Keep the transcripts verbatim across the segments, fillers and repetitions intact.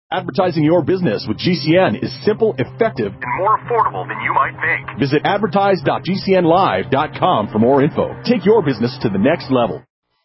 Advertising your business with G C N is simple, effective, and more affordable than you might think. Visit advertise dot g c n live dot com for more info. Take your business to the next level.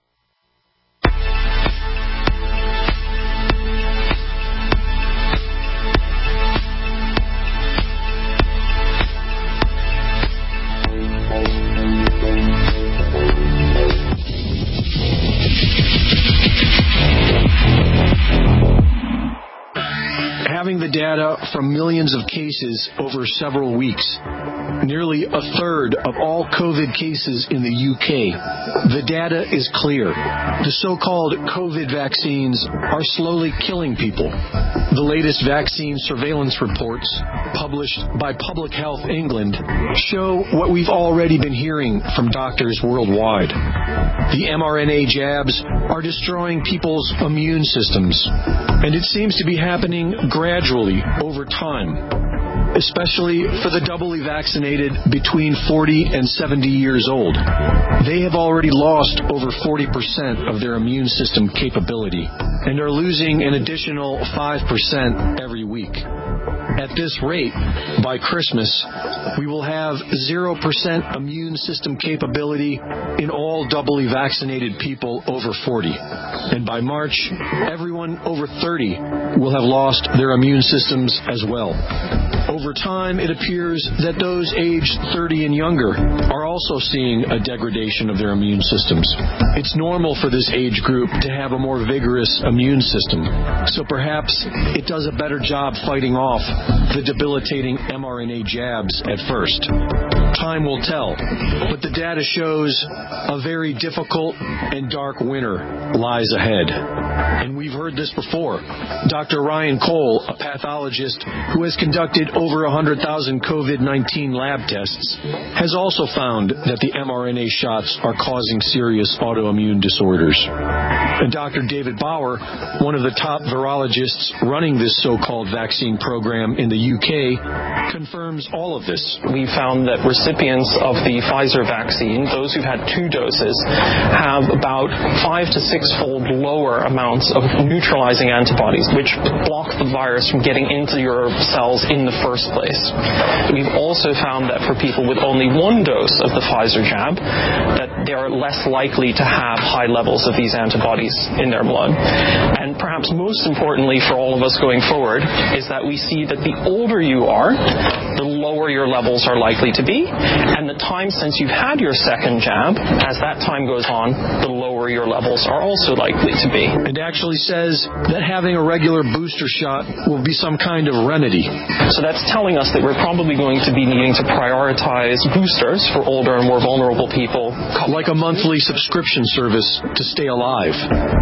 Having the data from millions of cases over several weeks, nearly a third of all COVID cases in the U K, the data is clear. The so-called COVID vaccines are slowly killing people. The latest vaccine surveillance reports, published by Public Health England, show what we've already been hearing from doctors worldwide. The mRNA jabs are destroying people's immune systems, and it seems to be happening gradually over time, especially for the doubly vaccinated between forty and seventy years old. They have already lost over forty percent of their immune system capability and are losing an additional five percent every week. At this rate, by Christmas, we will have zero percent immune system capability in all doubly vaccinated people over forty. And by March, everyone over thirty will have lost their immune systems as well. Over time, it appears that those aged thirty and younger are also seeing a degradation of their immune systems. It's normal for this age group to have a more vigorous immune system, so perhaps it does a better job fighting off the debilitating mRNA jabs at first. Time will tell, but the data shows a very difficult and dark winter lies ahead. And we've heard this before. Doctor Ryan Cole, a pathologist who has conducted over one hundred thousand COVID nineteen lab tests, has also found that the mRNA shots are causing serious autoimmune disorders. And Doctor David Bauer, one of the top virologists running this so-called vaccine program in the U K, confirms all of this. We found that recipients of the Pfizer vaccine, those who've had two doses, have about five to six-fold lower amounts of neutralizing antibodies, which block the virus from getting into your cells in the first place. We've also found that for people with only one dose of the Pfizer jab, that they are less likely to have high levels of these antibodies in their blood. And perhaps most importantly for all of us going forward is that we see that the older you are, the lower your levels are likely to be, and the time since you've had your second jab, as that time goes on, the lower your levels are also likely to be. It actually says that having a regular booster shot will be some kind of remedy. So that's telling us that we're probably going to be needing to prioritize boosters for older and more vulnerable people. Like a monthly subscription service to stay alive.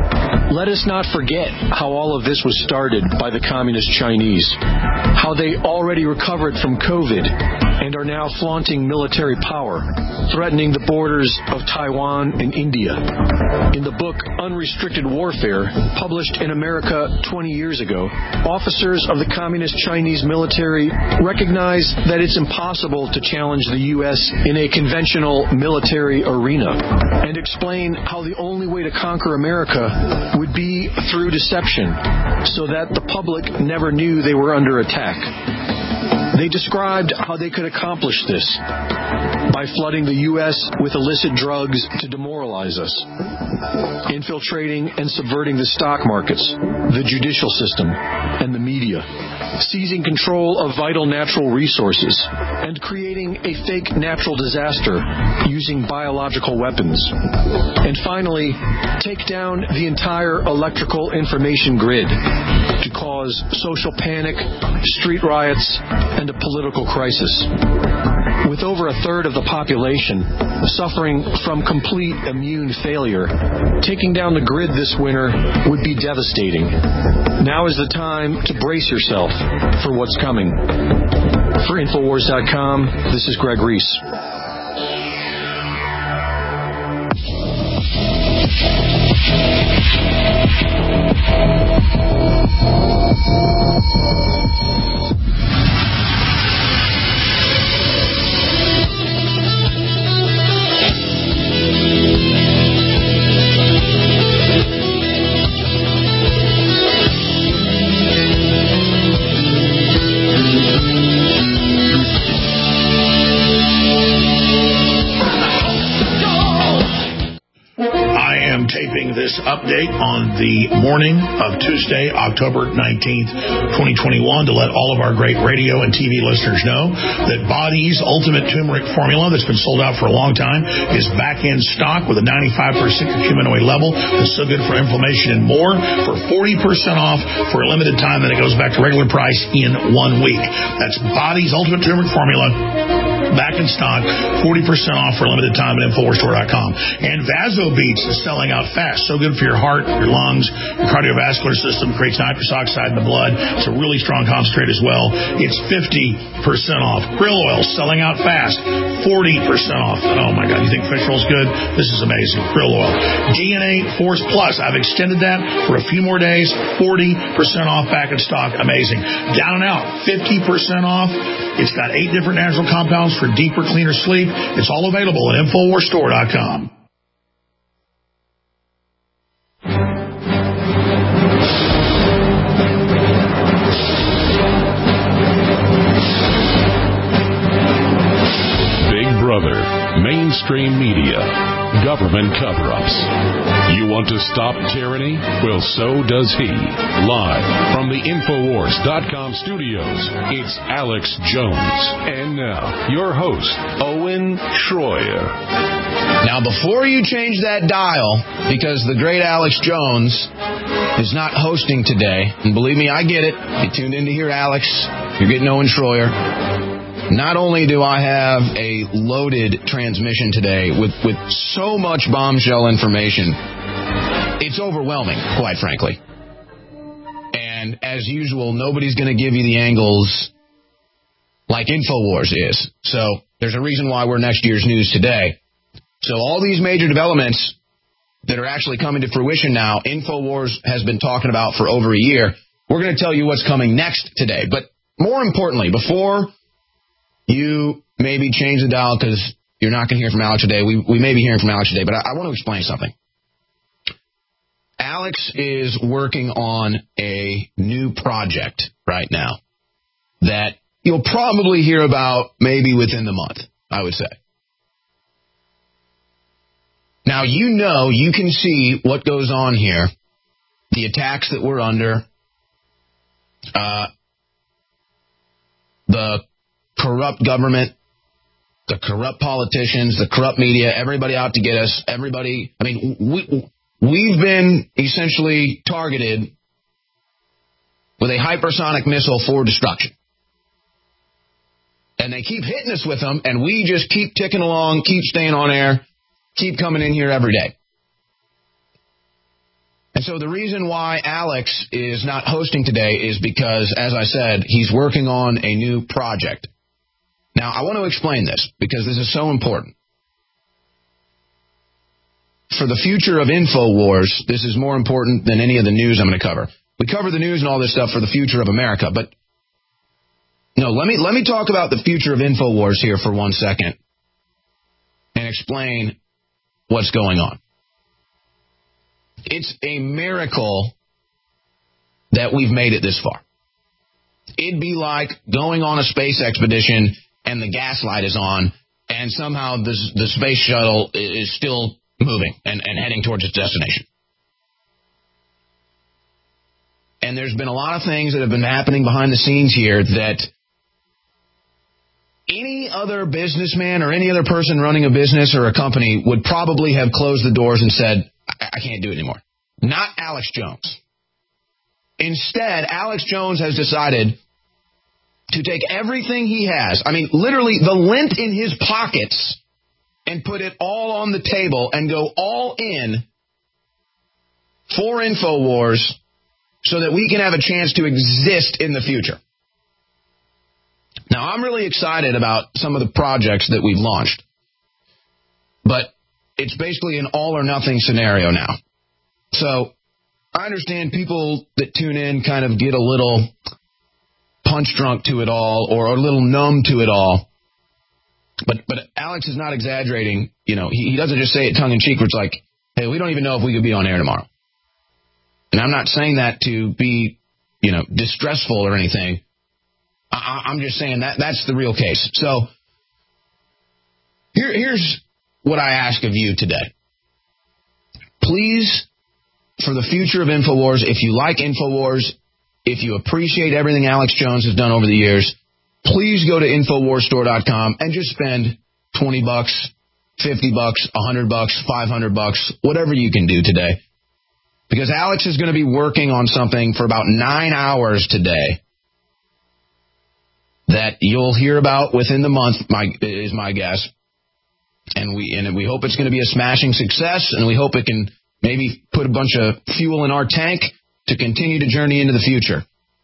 Let us not forget how all of this was started by the communist Chinese, how they already recovered from COVID and are now flaunting military power, threatening the borders of Taiwan and India. In the book Unrestricted Warfare, published in America twenty years ago, officers of the communist Chinese military recognize that it's impossible to challenge the U S in a conventional military arena, and explain how the only way to conquer America would be through deception, so that the public never knew they were under attack. They described how they could accomplish this by flooding the U S with illicit drugs to demoralize us, infiltrating and subverting the stock markets, the judicial system, and the media, seizing control of vital natural resources, and creating a fake natural disaster using biological weapons. And finally, take down the entire electrical information grid to cause social panic, street riots, and a political crisis. With over a third of the population suffering from complete immune failure, taking down the grid this winter would be devastating. Now is the time to brace yourself for what's coming. For Infowars dot com, this is Greg Reese. update on the morning of Tuesday, October nineteenth, twenty twenty-one, to let all of our great radio and T V listeners know that Body's Ultimate Turmeric Formula that's been sold out for a long time is back in stock with a ninety-five percent curcumin oil level. It's so good for inflammation and more for forty percent off for a limited time, then it goes back to regular price in one week. That's Body's Ultimate Turmeric Formula. Back in stock, forty percent off for a limited time at Infowars Store dot com. And VasoBeats is selling out fast. So good for your heart, your lungs, your cardiovascular system. Creates nitrous oxide in the blood. It's a really strong concentrate as well. It's fifty percent off. Krill oil selling out fast. forty percent off. Oh, my God. You think fish roll's good? This is amazing. Krill oil. D N A Force Plus. I've extended that for a few more days. forty percent off back in stock. Amazing. Down and Out. fifty percent off. It's got eight different natural compounds for deeper, cleaner sleep. It's all available at Infowars Store dot com. Big Brother, mainstream media, government cover-ups. You want to stop tyranny? Well, so does he. Live from the Infowars dot com studios, it's Alex Jones. And now, your host, Owen Schroyer. Now, before you change that dial, because the great Alex Jones is not hosting today, and believe me, I get it. You tuned in to hear Alex. You're getting Owen Schroyer. Not only do I have a loaded transmission today with, with so much bombshell information, it's overwhelming, quite frankly. And as usual, nobody's going to give you the angles like InfoWars is. So there's a reason why we're next year's news today. So all these major developments that are actually coming to fruition now, InfoWars has been talking about for over a year. We're going to tell you what's coming next today. But more importantly, before you maybe change the dial because you're not going to hear from Alex today. We, we may be hearing from Alex today, but I, I want to explain something. Alex is working on a new project right now that you'll probably hear about maybe within the month, I would say. Now, you know, you can see what goes on here, the attacks that we're under, uh, the corrupt government, the corrupt politicians, the corrupt media, everybody out to get us, everybody. I mean, we, we've been essentially targeted with a hypersonic missile for destruction. And they keep hitting us with them, and we just keep ticking along, keep staying on air, keep coming in here every day. And so the reason why Alex is not hosting today is because, as I said, he's working on a new project. Now, I want to explain this because this is so important. For the future of InfoWars, this is more important than any of the news I'm going to cover. We cover the news and all this stuff for the future of America, but no, let me let me talk about the future of InfoWars here for one second and explain what's going on. It's a miracle that we've made it this far. It'd be like going on a space expedition and the gas light is on, and somehow the, the space shuttle is still moving and, and heading towards its destination. And there's been a lot of things that have been happening behind the scenes here that any other businessman or any other person running a business or a company would probably have closed the doors and said, I, I can't do it anymore. Not Alex Jones. Instead, Alex Jones has decided to take everything he has, I mean, literally the lint in his pockets, and put it all on the table and go all in for InfoWars so that we can have a chance to exist in the future. Now, I'm really excited about some of the projects that we've launched, but it's basically an all-or-nothing scenario now. So I understand people that tune in kind of get a little punch-drunk to it all or a little numb to it all. But but Alex is not exaggerating. You know, he, he doesn't just say it tongue-in-cheek where it's like, hey, we don't even know if we could be on air tomorrow. And I'm not saying that to be, you know, distressful or anything. I, I'm just saying that that's the real case. So here, here's what I ask of you today. Please for the future of InfoWars, if you like InfoWars, if you appreciate everything Alex Jones has done over the years, please go to Infowars Store dot com and just spend twenty bucks, fifty bucks, one hundred bucks, five hundred bucks, whatever you can do today. Because Alex is going to be working on something for about nine hours today that you'll hear about within the month, my, is my guess. And we and we hope it's going to be a smashing success, and we hope it can maybe put a bunch of fuel in our tank to continue to journey into the future.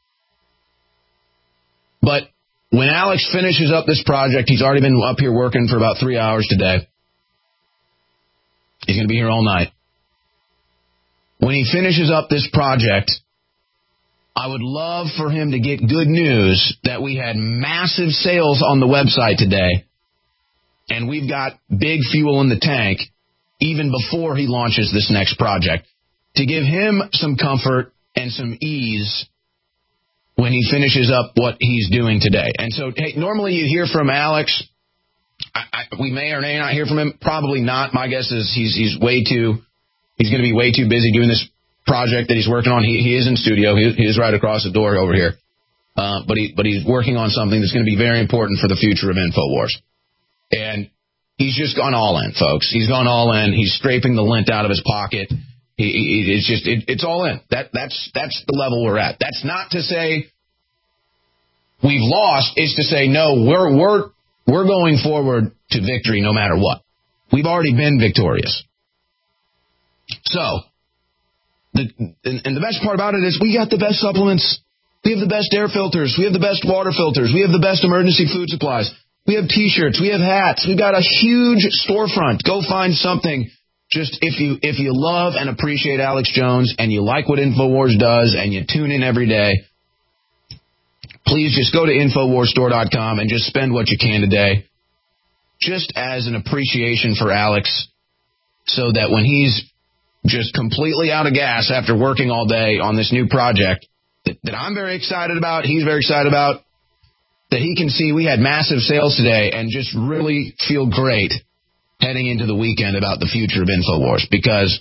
But when Alex finishes up this project, he's already been up here working for about three hours today. He's going to be here all night. When he finishes up this project, I would love for him to get good news that we had massive sales on the website today, and we've got big fuel in the tank even before he launches this next project, to give him some comfort and some ease when he finishes up what he's doing today. And so, hey, normally you hear from Alex. I, I, we may or may not hear from him. Probably not. My guess is he's he's way too, he's going to be way too busy doing this project that he's working on. He, he is in studio. He, he is right across the door over here. Uh, but he but he's working on something that's going to be very important for the future of InfoWars. And he's just gone all in, folks. He's gone all in. He's scraping the lint out of his pocket. He, he, it's just it, it's all in. That that's that's the level we're at. That's not to say we've lost. It's to say no. We're we're we're going forward to victory no matter what. We've already been victorious. So, the and, and the best part about it is we got the best supplements. We have the best air filters. We have the best water filters. We have the best emergency food supplies. We have T-shirts. We have hats. We've got a huge storefront. Go find something. Just if you if you love and appreciate Alex Jones and you like what InfoWars does and you tune in every day, please just go to Infowars Store dot com and just spend what you can today, just as an appreciation for Alex, so that when he's just completely out of gas after working all day on this new project that, that I'm very excited about, he's very excited about, that he can see we had massive sales today and just really feel great heading into the weekend about the future of InfoWars. Because,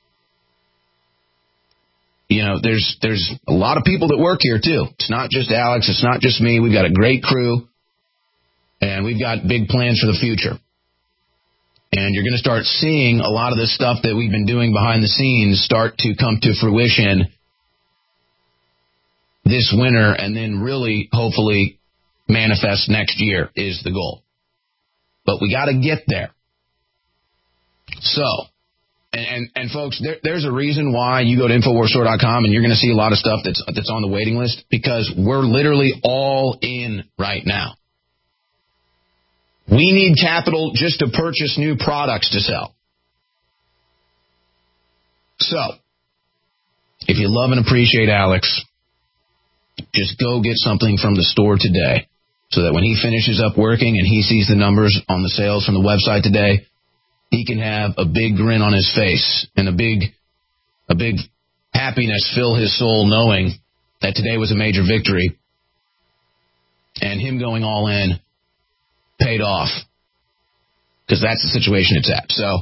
you know, there's there's a lot of people that work here, too. It's not just Alex. It's not just me. We've got a great crew, and we've got big plans for the future. And you're going to start seeing a lot of the stuff that we've been doing behind the scenes start to come to fruition this winter, and then really, hopefully, manifest next year is the goal. But we got to get there. So, and, and, and folks, there, there's a reason why you go to Infowars Store dot com and you're going to see a lot of stuff that's that's on the waiting list, because we're literally all in right now. We need capital just to purchase new products to sell. So, if you love and appreciate Alex, just go get something from the store today, so that when he finishes up working and he sees the numbers on the sales from the website today, he can have a big grin on his face and a big, a big happiness fill his soul, knowing that today was a major victory, and him going all in paid off, because that's the situation it's at. So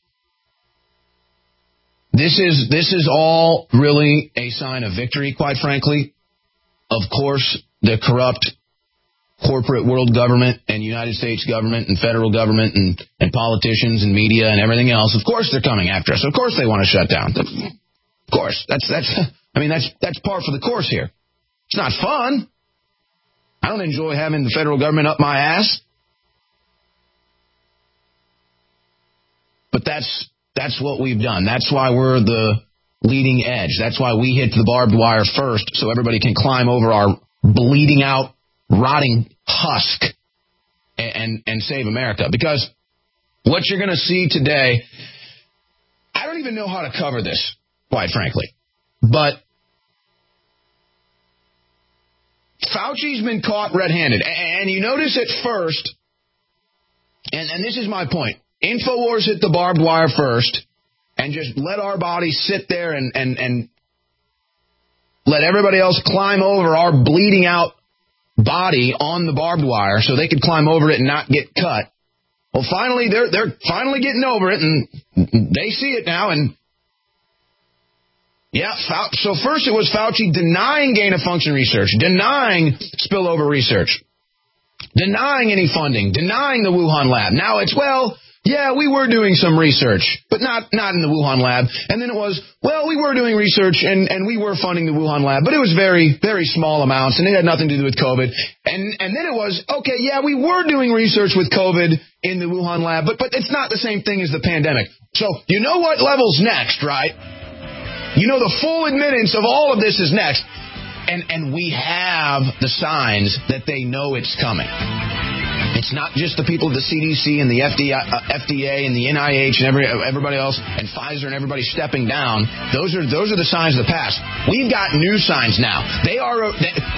this is this is all really a sign of victory, quite frankly. Of course, the corrupt corporate world government and United States government and federal government and, and politicians and media and everything else, of course they're coming after us. Of course they want to shut down. Of course. That's that's I mean that's that's par for the course here. It's not fun. I don't enjoy having the federal government up my ass. But that's that's what we've done. That's why we're the leading edge. That's why we hit the barbed wire first, so everybody can climb over our bleeding out, rotting husk and, and, and save America. Because what you're going to see today, I don't even know how to cover this, quite frankly. But Fauci's been caught red-handed. And, and you notice at first, and, and this is my point, InfoWars hit the barbed wire first and just let our bodies sit there and, and, and let everybody else climb over our bleeding out body on the barbed wire so they could climb over it and not get cut. Well, finally, they're they're finally getting over it, and they see it now, and Yeah, so first it was Fauci denying gain-of-function research, denying spillover research, denying any funding, denying the Wuhan lab. Now it's, well, yeah, we were doing some research, but not not in the Wuhan lab. And then it was, well, we were doing research and, and we were funding the Wuhan lab, but it was very, very small amounts, and it had nothing to do with COVID. And and then it was, okay, yeah, we were doing research with COVID in the Wuhan lab, but but it's not the same thing as the pandemic. So you know what level's next, right? You know the full admittance of all of this is next. And and we have the signs that they know it's coming. It's not just the people at the C D C and the F D A, uh, F D A and the N I H and every, everybody else and Pfizer and everybody stepping down. Those are those are the signs of the past. We've got new signs now. They are,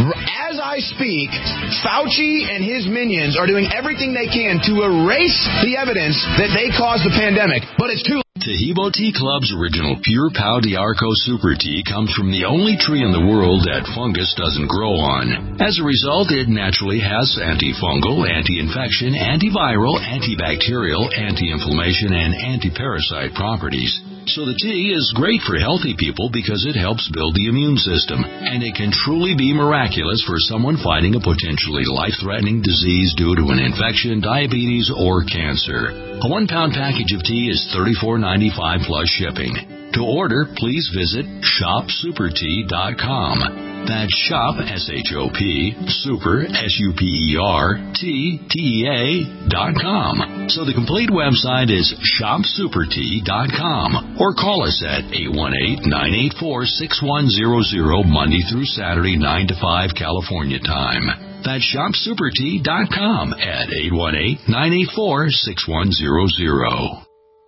as I speak, Fauci and his minions are doing everything they can to erase the evidence that they caused the pandemic. But it's too late. Taheebo Tea Club's original Pure Pau d'Arco Super Tea comes from the only tree in the world that fungus doesn't grow on. As a result, it naturally has antifungal, anti-infection, antiviral, antibacterial, anti-inflammation, and anti-parasite properties. So the tea is great for healthy people because it helps build the immune system, and it can truly be miraculous for someone fighting a potentially life-threatening disease due to an infection, diabetes, or cancer. A one-pound package of tea is thirty-four ninety-five plus shipping. To order, please visit shop super tea dot com. That's shop, S H O P, super, S U P E R, T, T E A, dot com. So the complete website is shop super tea dot com. Or call us at eight one eight, nine eight four, six one zero zero, Monday through Saturday, nine to five, California time. That's shop super tea dot com at eight one eight, nine eight four, six one zero zero.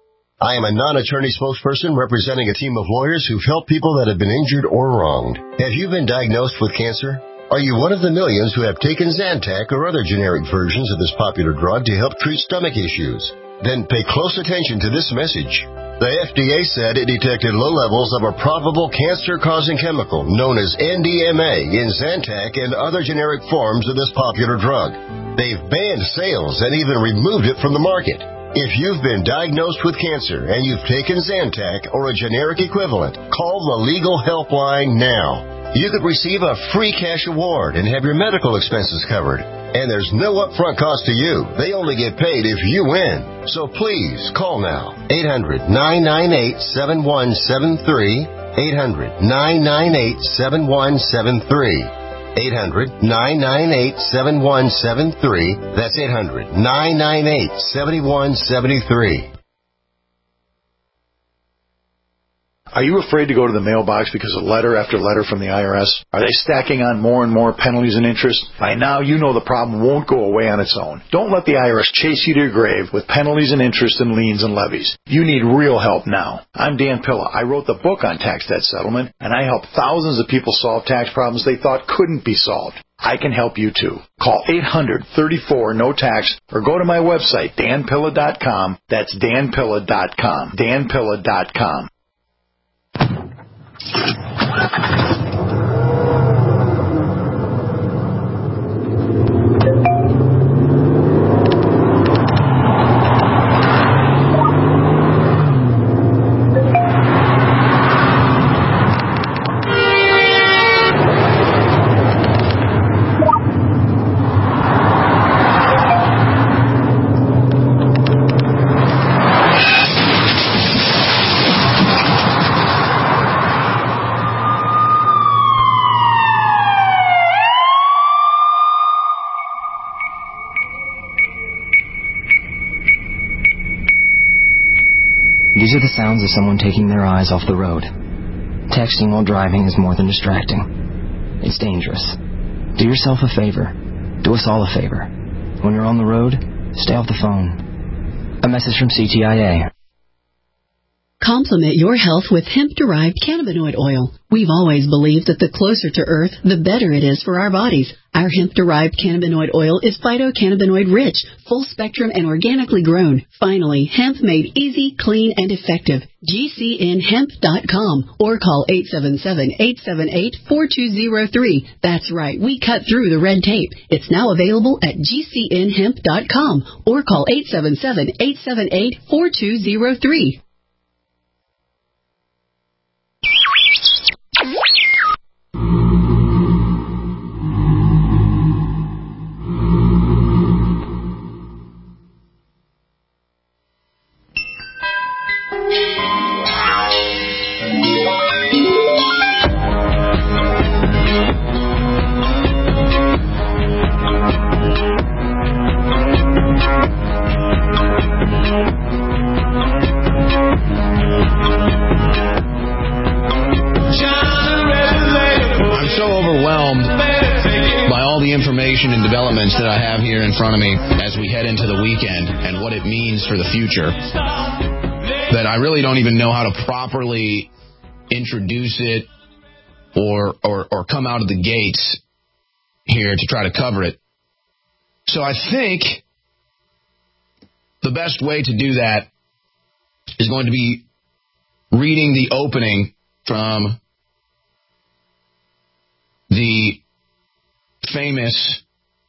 I am a non-attorney spokesperson representing a team of lawyers who've helped people that have been injured or wronged. Have you been diagnosed with cancer? Are you one of the millions who have taken Zantac or other generic versions of this popular drug to help treat stomach issues? Then pay close attention to this message. The F D A said it detected low levels of a probable cancer-causing chemical known as N D M A in Zantac and other generic forms of this popular drug. They've banned sales and even removed it from the market. If you've been diagnosed with cancer and you've taken Zantac or a generic equivalent, call the Legal Helpline now. You could receive a free cash award and have your medical expenses covered. And there's no upfront cost to you. They only get paid if you win. So please, call now. eight hundred, nine nine eight, seven one seven three. eight hundred, nine nine eight, seven one seven three. eight hundred, nine nine eight, seven one seven three. That's eight hundred, nine nine eight, seven one seven three. Are you afraid to go to the mailbox because of letter after letter from the I R S? Are they stacking on more and more penalties and interest? By now, you know the problem won't go away on its own. Don't let the I R S chase you to your grave with penalties and interest and liens and levies. You need real help now. I'm Dan Pilla. I wrote the book on tax debt settlement, and I help thousands of people solve tax problems they thought couldn't be solved. I can help you too. Call eight hundred, thirty-four, no tax or go to my website, dan pilla dot com. That's dan pilla dot com. dan pilla dot com. These are the sounds of someone taking their eyes off the road. Texting while driving is more than distracting. It's dangerous. Do yourself a favor. Do us all a favor. When you're on the road, stay off the phone. A message from C T I A. Complement your health with hemp-derived cannabinoid oil. We've always believed that the closer to Earth, the better it is for our bodies. Our hemp-derived cannabinoid oil is phytocannabinoid-rich, full-spectrum, and organically grown. Finally, hemp made easy, clean, and effective. G C N hemp dot com or call eight seven seven, eight seven eight, four two zero three. That's right, we cut through the red tape. It's now available at G C N hemp dot com or call eight seven seven, eight seven eight, four two zero three. all the information and developments that I have here in front of me as we head into the weekend and what it means for the future that I really don't even know how to properly introduce it or, or, or come out of the gates here to try to cover it. So I think the best way to do that is going to be reading the opening from the famous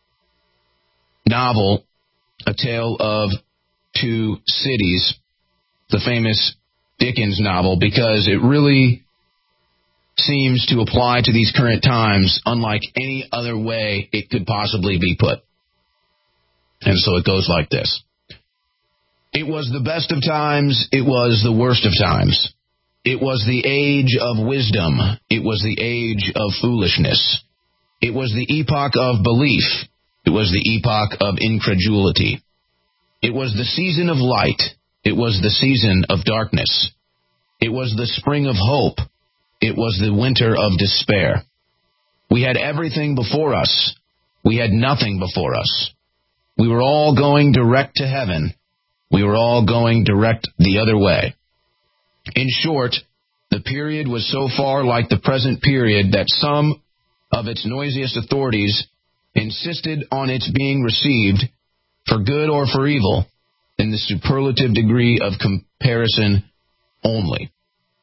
novel, A Tale of Two Cities, the famous Dickens novel, because it really seems to apply to these current times unlike any other way it could possibly be put. And so it goes like this. It was the best of times, it was the worst of times. It was the age of wisdom, it was the age of foolishness. It was the epoch of belief, it was the epoch of incredulity. It was the season of light, it was the season of darkness. It was the spring of hope, it was the winter of despair. We had everything before us, we had nothing before us. We were all going direct to heaven, we were all going direct the other way. In short, the period was so far like the present period that some of its noisiest authorities insisted on its being received, for good or for evil, in the superlative degree of comparison only.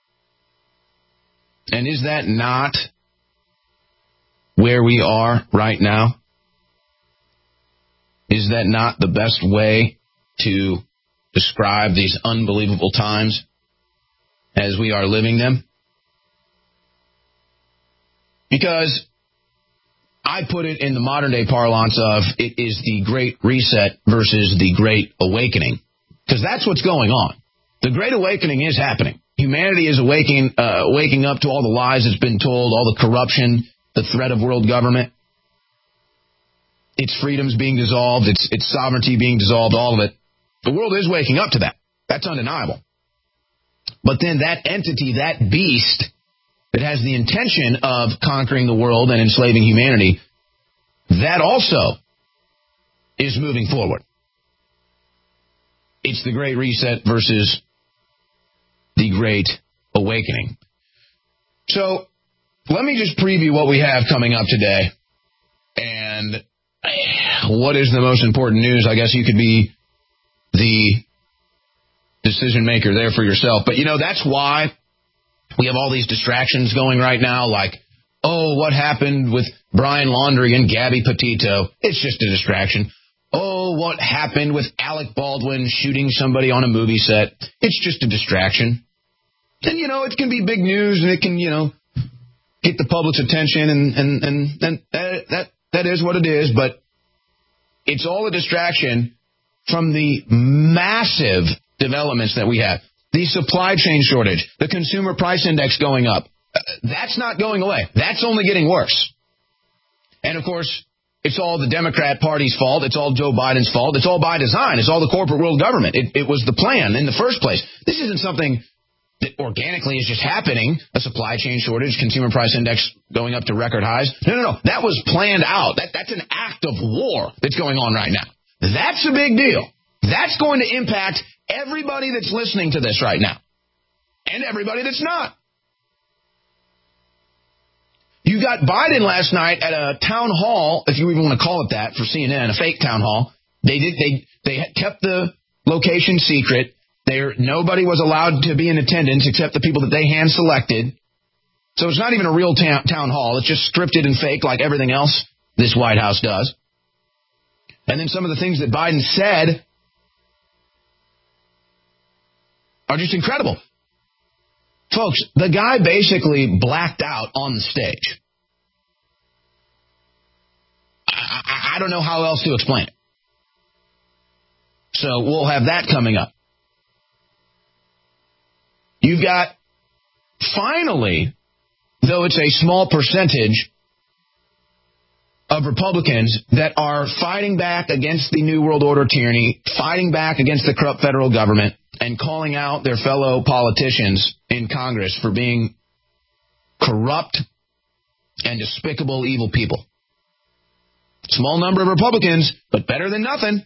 And is that not where we are right now? Is that not the best way to describe these unbelievable times as we are living them? Because I put it in the modern day parlance of it is the Great Reset versus the Great Awakening. Because that's what's going on. The Great Awakening is happening. Humanity is awakening, uh, waking up to all the lies that's been told, all the corruption, the threat of world government, its freedoms being dissolved, its, its sovereignty being dissolved, all of it. The world is waking up to that. That's undeniable. But then that entity, that beast that has the intention of conquering the world and enslaving humanity, that also is moving forward. It's the Great Reset versus the Great Awakening. So let me just preview what we have coming up today. And what is the most important news? I guess you could be the decision maker there for yourself. But, you know, that's why we have all these distractions going right now, like, oh, what happened with Brian Laundrie and Gabby Petito? It's just a distraction. Oh, what happened with Alec Baldwin shooting somebody on a movie set? It's just a distraction. And, you know, it can be big news and it can, you know, get the public's attention and, and, and, and that, that, that is what it is. But it's all a distraction from the massive developments that we have. The supply chain shortage, the consumer price index going up. That's not going away. That's only getting worse. And, of course, it's all the Democrat Party's fault. It's all Joe Biden's fault. It's all by design. It's all the corporate world government. It, it was the plan in the first place. This isn't something that organically is just happening, a supply chain shortage, consumer price index going up to record highs. No, no, no. That was planned out. That, that's an act of war that's going on right now. That's a big deal. That's going to impact everybody that's listening to this right now and everybody that's not. You got Biden last night at a town hall, if you even want to call it that, for C N N, a fake town hall. They did. They they kept the location secret. There, nobody was allowed to be in attendance except the people that they hand selected. So it's not even a real ta- town hall. It's just scripted and fake like everything else this White House does. And then some of the things that Biden said are just incredible. Folks, the guy basically blacked out on the stage. I, I, I don't know how else to explain it. So we'll have that coming up. You've got, finally, though it's a small percentage of Republicans that are fighting back against the New World Order tyranny, fighting back against the corrupt federal government, and calling out their fellow politicians in Congress for being corrupt and despicable, evil people. Small number of Republicans, but better than nothing.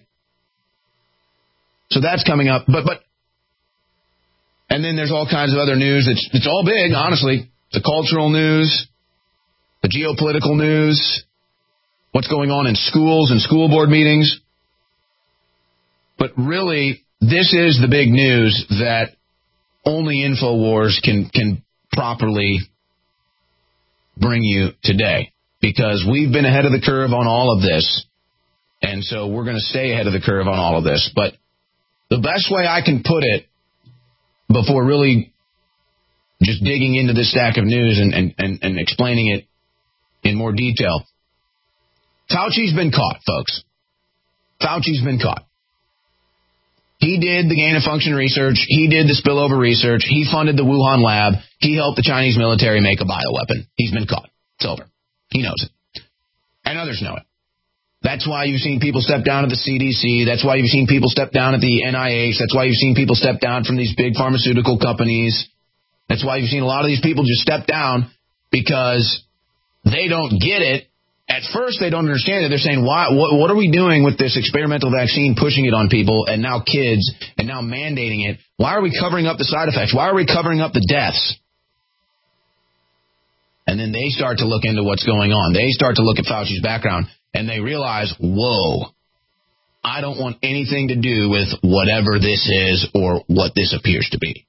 So that's coming up. But, but, and then there's all kinds of other news. It's, it's all big, honestly. The cultural news, the geopolitical news, what's going on in schools and school board meetings. But really, this is the big news that only InfoWars can, can properly bring you today. Because we've been ahead of the curve on all of this. And so we're going to stay ahead of the curve on all of this. But the best way I can put it, before really just digging into this stack of news and, and, and, and explaining it in more detail, Fauci's been caught, folks. Fauci's been caught. He did the gain-of-function research. He did the spillover research. He funded the Wuhan lab. He helped the Chinese military make a bioweapon. He's been caught. It's over. He knows it. And others know it. That's why you've seen people step down at the C D C. That's why you've seen people step down at the N I H. That's why you've seen people step down from these big pharmaceutical companies. That's why you've seen a lot of these people just step down because they don't get it. At first, they don't understand it. They're saying, why, what, what are we doing with this experimental vaccine, pushing it on people, and now kids, and now mandating it? Why are we covering up the side effects? Why are we covering up the deaths? And then they start to look into what's going on. They start to look at Fauci's background, and they realize, whoa, I don't want anything to do with whatever this is or what this appears to be.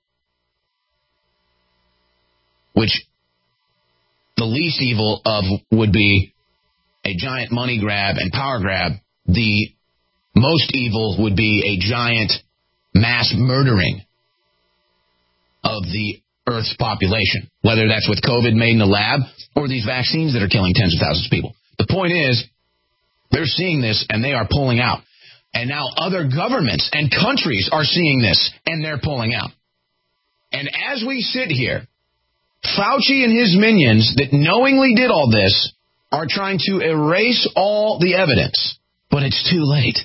Which the least evil of would be a giant money grab and power grab. The most evil would be a giant mass murdering of the Earth's population, whether that's with COVID made in the lab or these vaccines that are killing tens of thousands of people. The point is, they're seeing this and they are pulling out. And now other governments and countries are seeing this and they're pulling out. And as we sit here, Fauci and his minions that knowingly did all this are trying to erase all the evidence. But it's too late.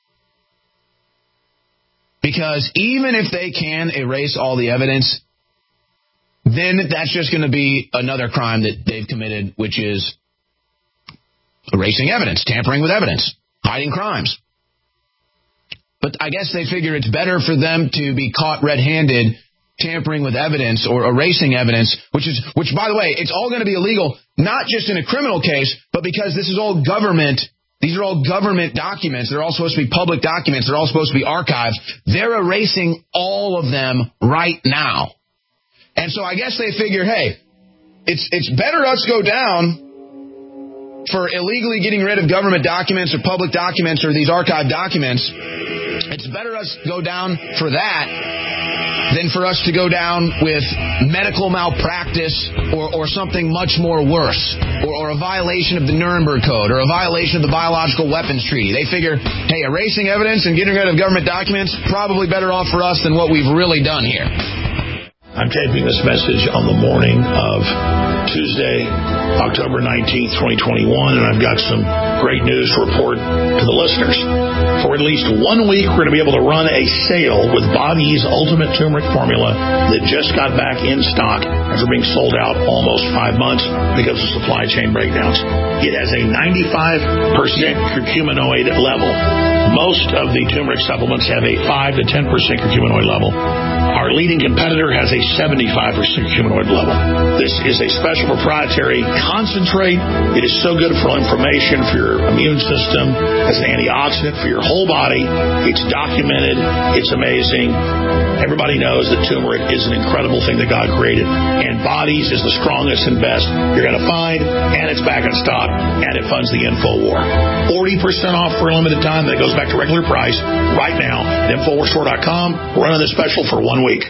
Because even if they can erase all the evidence, then that's just going to be another crime that they've committed, which is erasing evidence, tampering with evidence, hiding crimes. But I guess they figure it's better for them to be caught red-handed tampering with evidence or erasing evidence, which is, which, by the way, it's all going to be illegal, not just in a criminal case, but because this is all government. These are all government documents. They're all supposed to be public documents. They're all supposed to be archives. They're erasing all of them right now. And so I guess they figure, hey, it's it's better us go down for illegally getting rid of government documents or public documents or these archived documents. It's better us go down for that than for us to go down with medical malpractice or, or something much more worse, or, or a violation of the Nuremberg Code or a violation of the Biological Weapons Treaty. They figure, hey, erasing evidence and getting rid of government documents, probably better off for us than what we've really done here. I'm taping this message on the morning of Tuesday, October nineteenth, twenty twenty-one, and I've got some great news to report to the listeners. For at least one week, we're going to be able to run a sale with Body's Ultimate Turmeric Formula that just got back in stock after being sold out almost five months because of supply chain breakdowns. It has a ninety-five percent curcuminoid level. Most of the turmeric supplements have a five to ten percent curcuminoid level. Our leading competitor has a seventy-five percent curcuminoid level. This is a special proprietary concentrate. It is so good for inflammation, for your immune system, as an antioxidant for your whole body. It's documented. It's amazing. Everybody knows that turmeric is an incredible thing that God created. And Body's is the strongest and best you're going to find. And it's back in stock. And it funds the InfoWar. forty percent off for a limited time. Then it goes back to regular price right now at Infowars Store dot com. We're running this special for one week.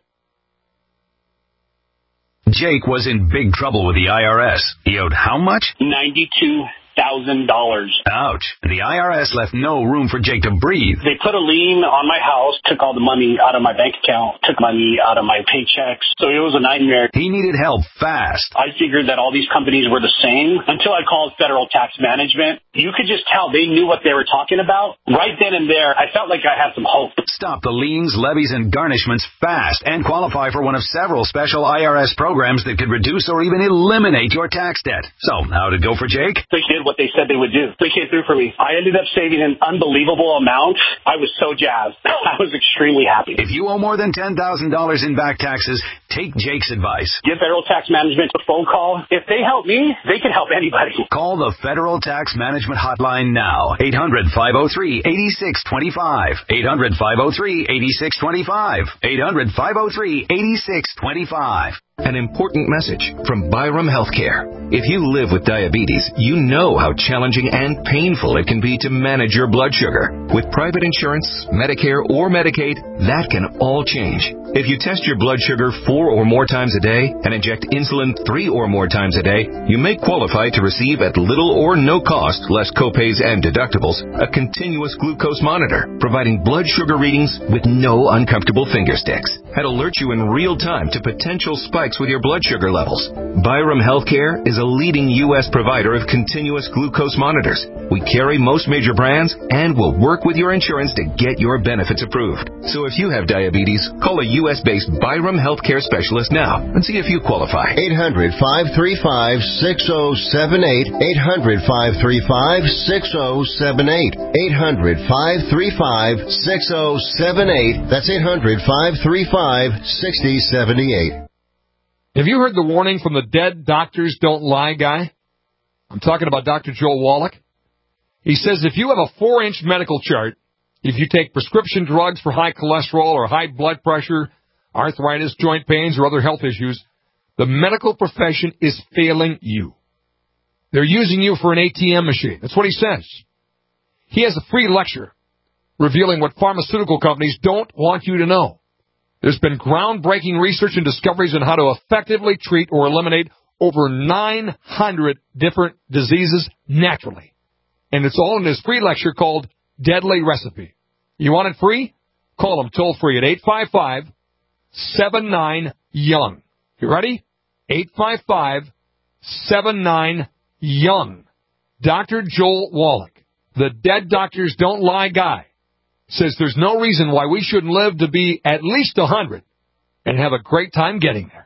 Jake was in big trouble with the I R S. He owed how much? ninety-two thousand dollars. Ouch. The I R S left no room for Jake to breathe. They put a lien on my house, took all the money out of my bank account, took money out of my paychecks. So it was a nightmare. He needed help fast. I figured that all these companies were the same until I called Federal Tax Management. You could just tell they knew what they were talking about. Right then and there, I felt like I had some hope. Stop the liens, levies, and garnishments fast and qualify for one of several special I R S programs that could reduce or even eliminate your tax debt. So, how'd it go for Jake? The kid what they said they would do. They came through for me. I ended up saving an unbelievable amount. I was so jazzed. I was extremely happy. If you owe more than ten thousand dollars in back taxes, take Jake's advice. Give Federal Tax Management a phone call. If they help me, they can help anybody. Call the Federal Tax Management Hotline now. eight hundred, five oh three, eight six two five. eight hundred, five oh three, eight six two five. eight hundred, five oh three, eight six two five. An important message from Byram Healthcare. If you live with diabetes, you know how challenging and painful it can be to manage your blood sugar. With private insurance, Medicare, or Medicaid, that can all change. If you test your blood sugar four or more times a day and inject insulin three or more times a day, you may qualify to receive at little or no cost, less copays and deductibles, a continuous glucose monitor, providing blood sugar readings with no uncomfortable finger sticks. That alert you in real time to potential spikes with your blood sugar levels. Byram Healthcare is a leading U S provider of continuous glucose monitors. We carry most major brands and will work with your insurance to get your benefits approved. So if you have diabetes, call a U S-based Byram Healthcare specialist now and see if you qualify. eight hundred, five three five, six oh seven eight. eight hundred, five three five, six oh seven eight. eight hundred, five three five, six oh seven eight. That's eight hundred, five three five, six oh seven eight. Have you heard the warning from the dead doctors don't lie guy? I'm talking about Doctor Joel Wallach. He says if you have a four-inch medical chart, if you take prescription drugs for high cholesterol or high blood pressure, arthritis, joint pains, or other health issues, the medical profession is failing you. They're using you for an A T M machine. That's what he says. He has a free lecture revealing what pharmaceutical companies don't want you to know. There's been groundbreaking research and discoveries on how to effectively treat or eliminate over nine hundred different diseases naturally. And it's all in this free lecture called Deadly Recipe. You want it free? Call him toll free at eight five five, seven nine, young. You ready? eight five five, seven nine, young. Doctor Joel Wallach, the Dead Doctors Don't Lie guy, says there's no reason why we shouldn't live to be at least one hundred and have a great time getting there.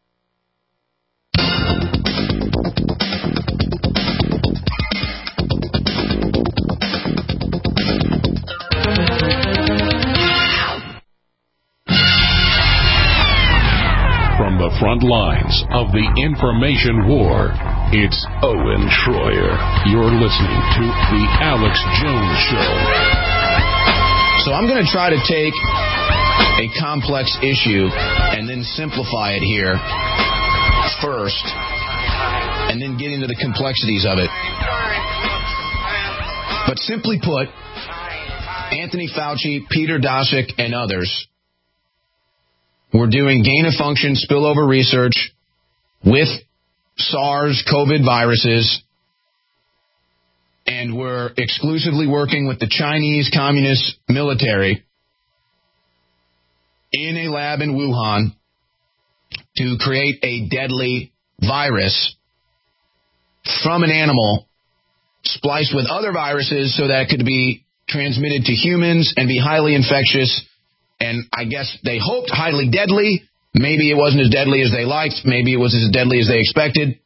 From the front lines of the information war, it's Owen Schroyer. You're listening to The Alex Jones Show. So I'm going to try to take a complex issue and then simplify it here first, and then get into the complexities of it. But simply put, Anthony Fauci, Peter Daszak, and others were doing gain-of-function spillover research with SARS-CoV viruses, and we're exclusively working with the Chinese Communist military in a lab in Wuhan to create a deadly virus from an animal spliced with other viruses so that it could be transmitted to humans and be highly infectious, and I guess they hoped highly deadly. Maybe it wasn't as deadly as they liked. Maybe it was as deadly as they expected.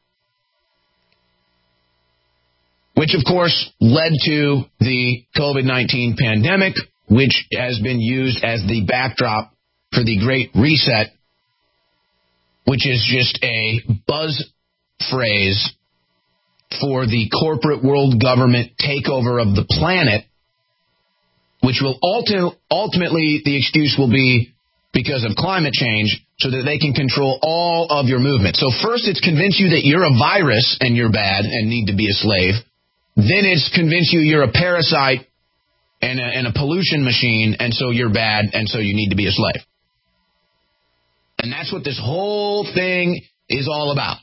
Which, of course, led to the COVID nineteen pandemic, which has been used as the backdrop for the Great Reset, which is just a buzz phrase for the corporate world government takeover of the planet, which will ulti- ultimately, the excuse will be because of climate change, so that they can control all of your movement. So first it's convince you that you're a virus and you're bad and need to be a slave. Then it's convince you you're a parasite and a, and a pollution machine, and so you're bad, and so you need to be a slave. And that's what this whole thing is all about.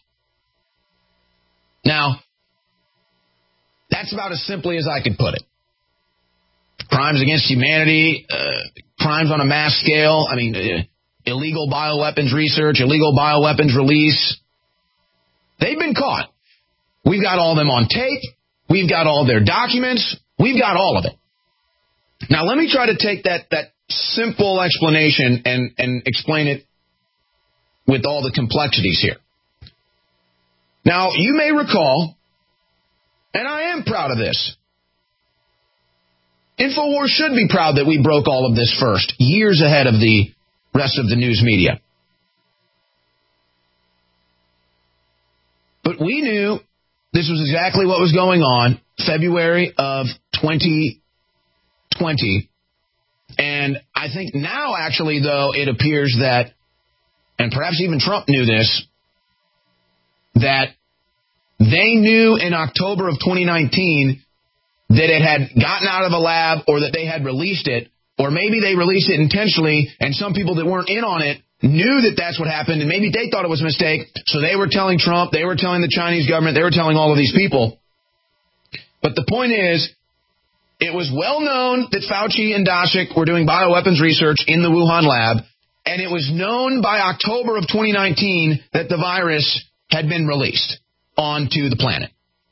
Now, that's about as simply as I could put it. Crimes against humanity, uh, crimes on a mass scale, I mean, uh, illegal bioweapons research, illegal bioweapons release. They've been caught. We've got all of them on tape. We've got all their documents. We've got all of it. Now, let me try to take that, that simple explanation and, and explain it with all the complexities here. Now, you may recall, And I am proud of this. InfoWars should be proud that we broke all of this first, years ahead of the rest of the news media. But we knew this was exactly what was going on February of twenty twenty. And I think now, actually, though, it appears that, and perhaps even Trump knew this, that they knew in October of twenty nineteen that it had gotten out of a lab or that they had released it, or maybe they released it intentionally and some people that weren't in on it knew that that's what happened and maybe they thought it was a mistake, so they were telling Trump, they were telling the Chinese government, they were telling all of these people. But the point is, it was well known that Fauci and Daszak were doing bioweapons research in the Wuhan lab, and it was known by October of twenty nineteen that the virus had been released onto the planet.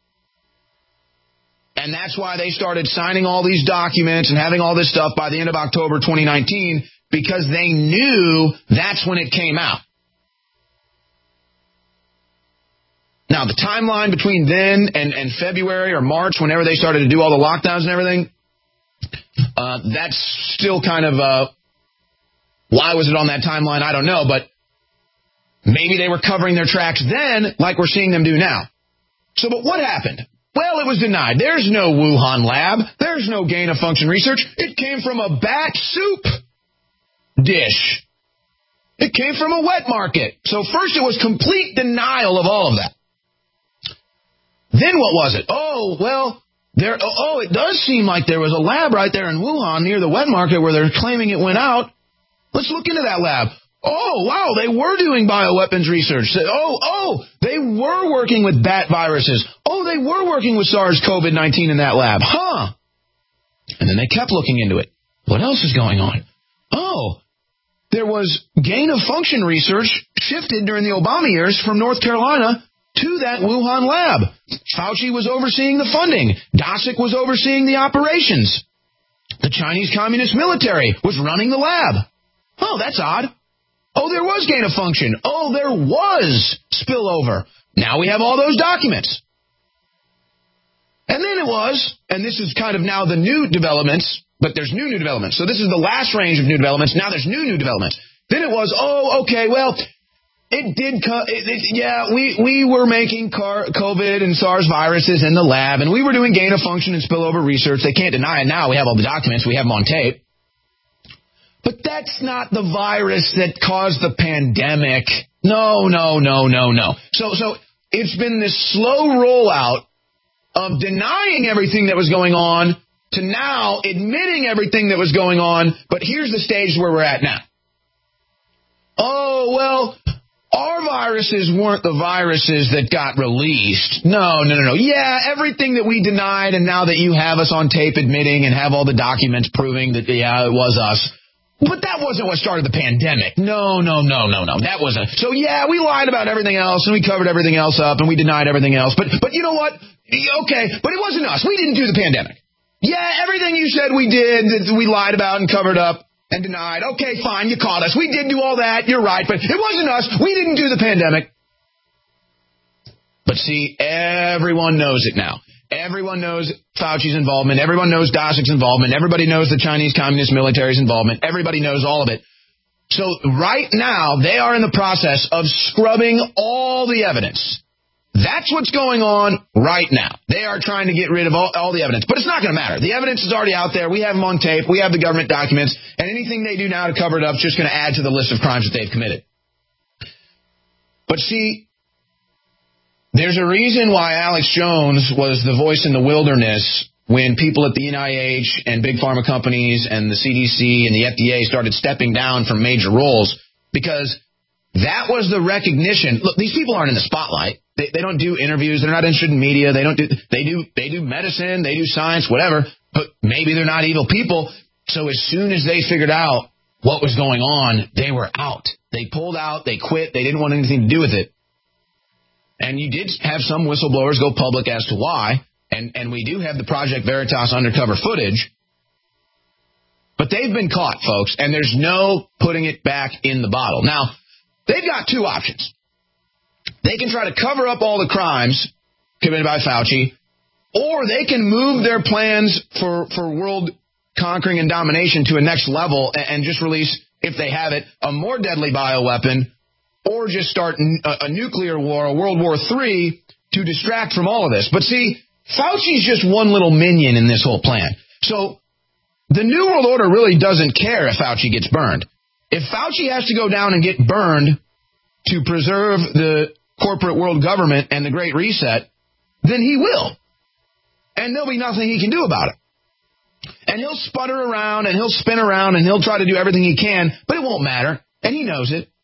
And that's why they started signing all these documents and having all this stuff by the end of October twenty nineteen, because they knew that's when it came out. Now, the timeline between then and, and February or March, whenever they started to do all the lockdowns and everything, uh, that's still kind of, uh, why was it on that timeline? I don't know, but maybe they were covering their tracks then like we're seeing them do now. So, but what happened? Well, it was denied. There's no Wuhan lab. There's no gain-of-function research. It came from a bat soup dish. It came from a wet market. So first it was complete denial of all of that. Then what was it? Oh, well, there. Oh, it does seem like there was a lab right there in Wuhan near the wet market where they're claiming it went out. Let's look into that lab. Oh, wow, they were doing bioweapons research. Oh, oh, they were working with bat viruses. Oh, they were working with SARS-C o V nineteen in that lab. Huh. And then they kept looking into it. What else is going on? Oh, there was gain-of-function research shifted during the Obama years from North Carolina to that Wuhan lab. Fauci was overseeing the funding. Daszak was overseeing the operations. The Chinese Communist military was running the lab. Oh, that's odd. Oh, there was gain of function. Oh, there was spillover. Now we have all those documents. And then it was, and this is kind of now the new developments, but there's new new developments. So this is the last range of new developments. Now there's new new developments. Then it was, oh, okay, well, it did, co- it, it, yeah, we, we were making car- COVID and SARS viruses in the lab, and we were doing gain of function and spillover research. They can't deny it now. We have all the documents. We have them on tape. But that's not the virus that caused the pandemic. No, no, no, no, no. So, so it's been this slow rollout of denying everything that was going on to now admitting everything that was going on. But here's the stage where we're at now. Oh, well, our viruses weren't the viruses that got released. No, no, no, no. Yeah, everything that we denied, and now that you have us on tape admitting and have all the documents proving that, yeah, it was us. But that wasn't what started the pandemic. No, no, no, no, no. That wasn't. So, yeah, we lied about everything else, and we covered everything else up, and we denied everything else. But, but you know what? Okay, but it wasn't us. We didn't do the pandemic. Yeah, everything you said we did, that we lied about and covered up and denied. Okay, fine, you caught us. We did do all that. You're right, but it wasn't us. We didn't do the pandemic. But see, everyone knows it now. Everyone knows Fauci's involvement. Everyone knows Daszak's involvement. Everybody knows the Chinese Communist military's involvement. Everybody knows all of it. So right now, they are in the process of scrubbing all the evidence. That's what's going on right now. They are trying to get rid of all, all the evidence. But it's not going to matter. The evidence is already out there. We have them on tape. We have the government documents. And anything they do now to cover it up is just going to add to the list of crimes that they've committed. But see, there's a reason why Alex Jones was the voice in the wilderness when people at the N I H and big pharma companies and the C D C and the F D A started stepping down from major roles, because that was the recognition. Look, these people aren't in the spotlight. They, they don't do interviews. They're not interested in media. They don't do. They do. They do medicine. They do science. Whatever. But maybe they're not evil people. So as soon as they figured out what was going on, they were out. They pulled out. They quit. They didn't want anything to do with it. And you did have some whistleblowers go public as to why, and, and we do have the Project Veritas undercover footage. But they've been caught, folks, and there's no putting it back in the bottle. Now, they've got two options. They can try to cover up all the crimes committed by Fauci or they can move their plans for, for world conquering and domination to a next level and, and just release, if they have it, a more deadly bioweapon, or just start a, a nuclear war, a World War Three, to distract from all of this. But see, Fauci's just one little minion in this whole plan. So the New World Order really doesn't care if Fauci gets burned. If Fauci has to go down and get burned to preserve the corporate world government and the Great Reset, then he will. And there'll be nothing he can do about it. And he'll sputter around and he'll spin around and he'll try to do everything he can, but it won't matter. And he knows it.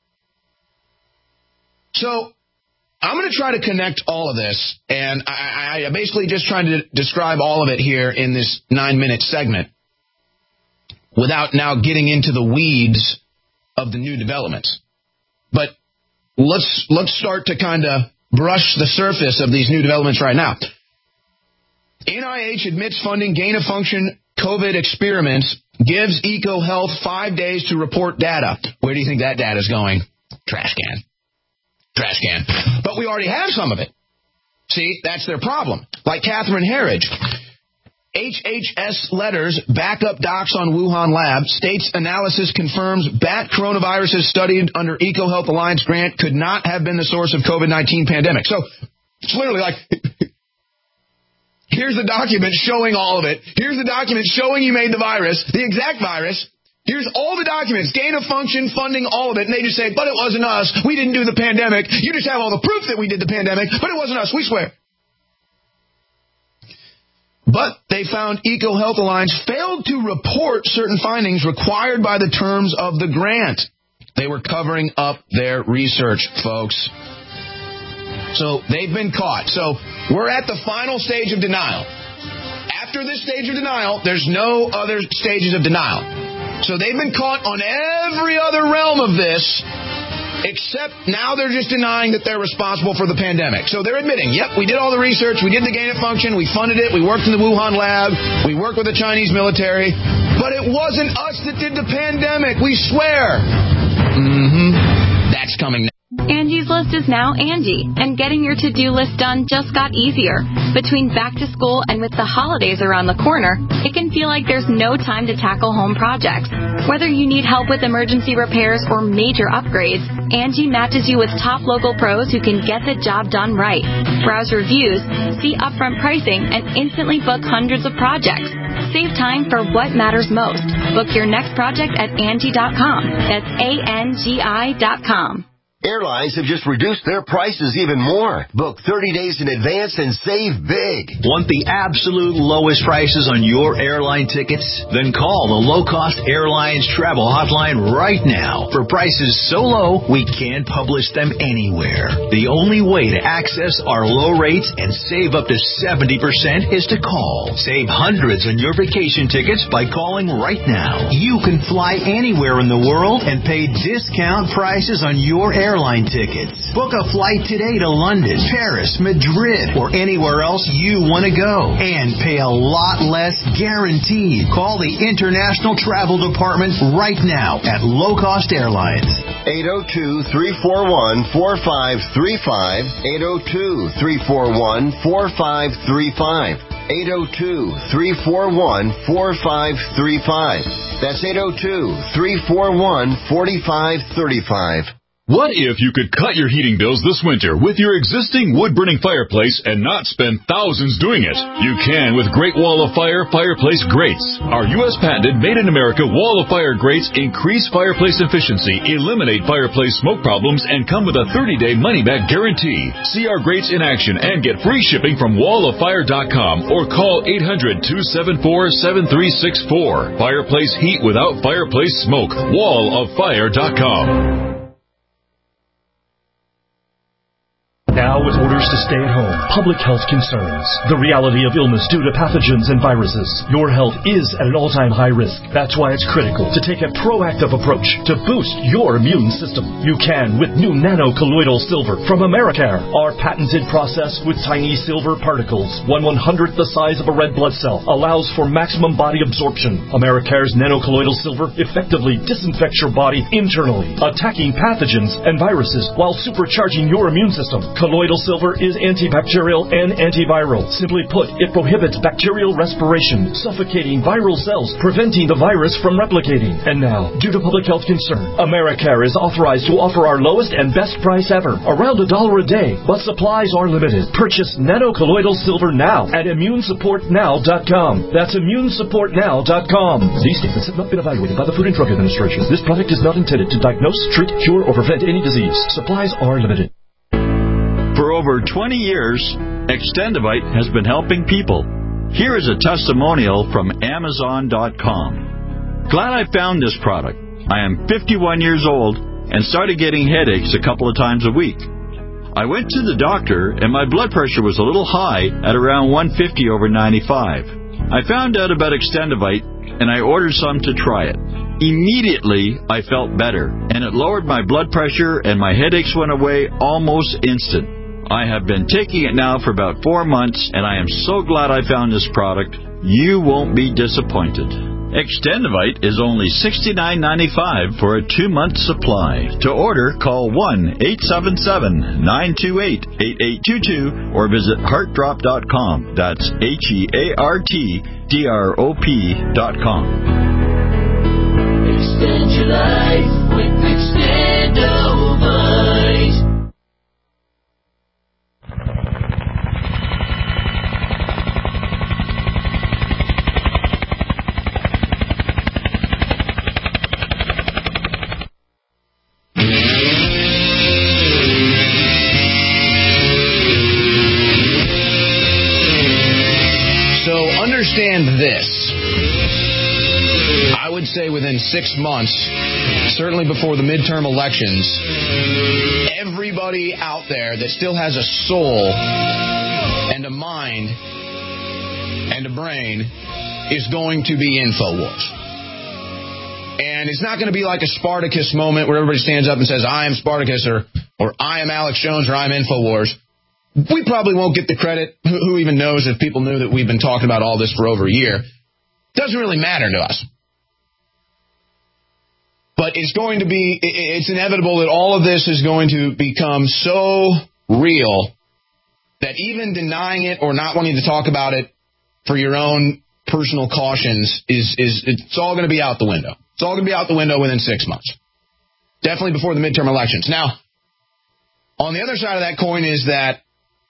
So I'm going to try to connect all of this, and I, I basically just trying to describe all of it here in this nine-minute segment without now getting into the weeds of the new developments. But let's let's start to kind of brush the surface of these new developments right now. N I H admits funding gain-of-function COVID experiments, gives EcoHealth five days to report data. Where do you think that data is going? Trash can. Trash can. But we already have some of it. See, that's their problem. Like Catherine Herridge. H H S letters back up docs on Wuhan lab. States analysis confirms bat coronaviruses studied under EcoHealth Alliance grant could not have been the source of COVID nineteen pandemic. So it's literally like, here's the document showing all of it. Here's the document showing you made the virus, the exact virus. Here's all the documents, gain of function, funding, all of it. And they just say, but it wasn't us. We didn't do the pandemic. You just have all the proof that we did the pandemic, but it wasn't us. We swear. But they found EcoHealth Alliance failed to report certain findings required by the terms of the grant. They were covering up their research, folks. So they've been caught. So we're at the final stage of denial. After this stage of denial, there's no other stages of denial. So they've been caught on every other realm of this, except now they're just denying that they're responsible for the pandemic. So they're admitting, yep, we did all the research, we did the gain of function, we funded it, we worked in the Wuhan lab, we worked with the Chinese military, but it wasn't us that did the pandemic, we swear. Mm-hmm. That's coming next. Angie's List is now Angie, and getting your to-do list done just got easier. Between back to school and with the holidays around the corner, it can feel like there's no time to tackle home projects. Whether you need help with emergency repairs or major upgrades, Angie matches you with top local pros who can get the job done right. Browse reviews, see upfront pricing, and instantly book hundreds of projects. Save time for what matters most. Book your next project at Angie dot com. That's A N G I dot com. Airlines have just reduced their prices even more. Book thirty days in advance and save big. Want the absolute lowest prices on your airline tickets? Then call the Low Cost Airlines Travel Hotline right now. For prices so low, we can't publish them anywhere. The only way to access our low rates and save up to seventy percent is to call. Save hundreds on your vacation tickets by calling right now. You can fly anywhere in the world and pay discount prices on your airline Airline tickets. Book a flight today to London, Paris, Madrid, or anywhere else you want to go. And pay a lot less guaranteed. Call the International Travel Department right now at Low Cost Airlines. eight oh two, three four one, four five three five. eight oh two, three four one, four five three five. eight oh two, three four one, four five three five. That's eight oh two, three four one, four five three five. What if you could cut your heating bills this winter with your existing wood-burning fireplace and not spend thousands doing it? You can with Great Wall of Fire Fireplace Grates. Our U S patented made-in-America Wall of Fire grates increase fireplace efficiency, eliminate fireplace smoke problems, and come with a thirty-day money-back guarantee. See our grates in action and get free shipping from wall of fire dot com or call eight hundred, two seven four, seven three six four. Fireplace heat without fireplace smoke. wall of fire dot com. Now with orders to stay at home, public health concerns, the reality of illness due to pathogens and viruses, your health is at an all-time high risk. That's why it's critical to take a proactive approach to boost your immune system. You can with new nano-colloidal silver from Americare. Our patented process with tiny silver particles, one one-hundredth the size of a red blood cell, allows for maximum body absorption. Americare's nano-colloidal silver effectively disinfects your body internally, attacking pathogens and viruses while supercharging your immune system. Colloidal silver is antibacterial and antiviral. Simply put, it prohibits bacterial respiration, suffocating viral cells, preventing the virus from replicating. And now, due to public health concern, Americare is authorized to offer our lowest and best price ever, around a dollar a day, but supplies are limited. Purchase nanocolloidal silver now at immune support now dot com. That's immune support now dot com. These statements have not been evaluated by the Food and Drug Administration. This product is not intended to diagnose, treat, cure, or prevent any disease. Supplies are limited. For over twenty years, Extendivite has been helping people. Here is a testimonial from Amazon dot com. Glad I found this product. I am fifty-one years old and started getting headaches a couple of times a week. I went to the doctor and my blood pressure was a little high at around one fifty over ninety-five. I found out about Extendivite and I ordered some to try it. Immediately, I felt better, and it lowered my blood pressure, and my headaches went away almost instant. I have been taking it now for about four months, and I am so glad I found this product. You won't be disappointed. Extendivite is only sixty-nine ninety-five for a two-month supply. To order, call one eight seven seven, nine two eight, eight eight two two or visit heart drop dot com. That's H E A R T D R O P dot com. Extend your life with Extendivite. So understand this. I would say within six months, certainly before the midterm elections, everybody out there that still has a soul and a mind and a brain is going to be InfoWars. And it's not going to be like a Spartacus moment where everybody stands up and says, I am Spartacus, or, or I am Alex Jones, or I'm InfoWars. We probably won't get the credit. Who even knows if people knew that we've been talking about all this for over a year? Doesn't really matter to us. But it's going to be, it's inevitable that all of this is going to become so real that even denying it or not wanting to talk about it for your own personal cautions is, is it's all going to be out the window. It's all going to be out the window within six months. Definitely before the midterm elections. Now, on the other side of that coin is that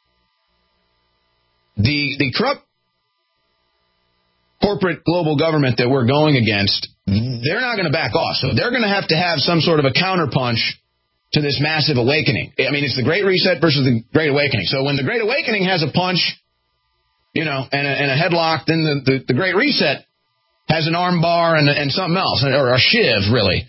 the the corrupt corporate global government that we're going against, they're not going to back off. So they're going to have to have some sort of a counterpunch to this massive awakening. I mean, it's the Great Reset versus the Great Awakening. So when the Great Awakening has a punch, you know, and a, and a headlock, then the, the, the Great Reset has an arm bar and, and something else, or a shiv, really.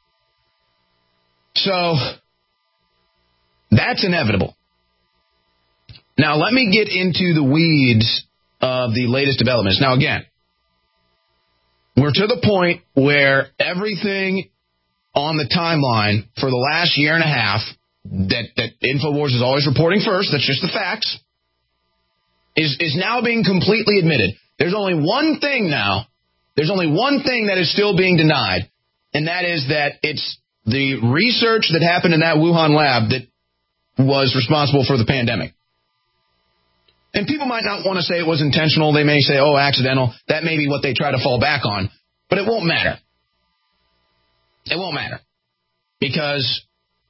So that's inevitable. Now, let me get into the weeds of the latest developments. Now, again, we're to the point where everything on the timeline for the last year and a half that, that InfoWars is always reporting first, that's just the facts, is, is now being completely admitted. There's only one thing now, there's only one thing that is still being denied, and that is that it's the research that happened in that Wuhan lab that was responsible for the pandemic. And people might not want to say it was intentional. They may say, oh, accidental. That may be what they try to fall back on. But it won't matter. It won't matter. Because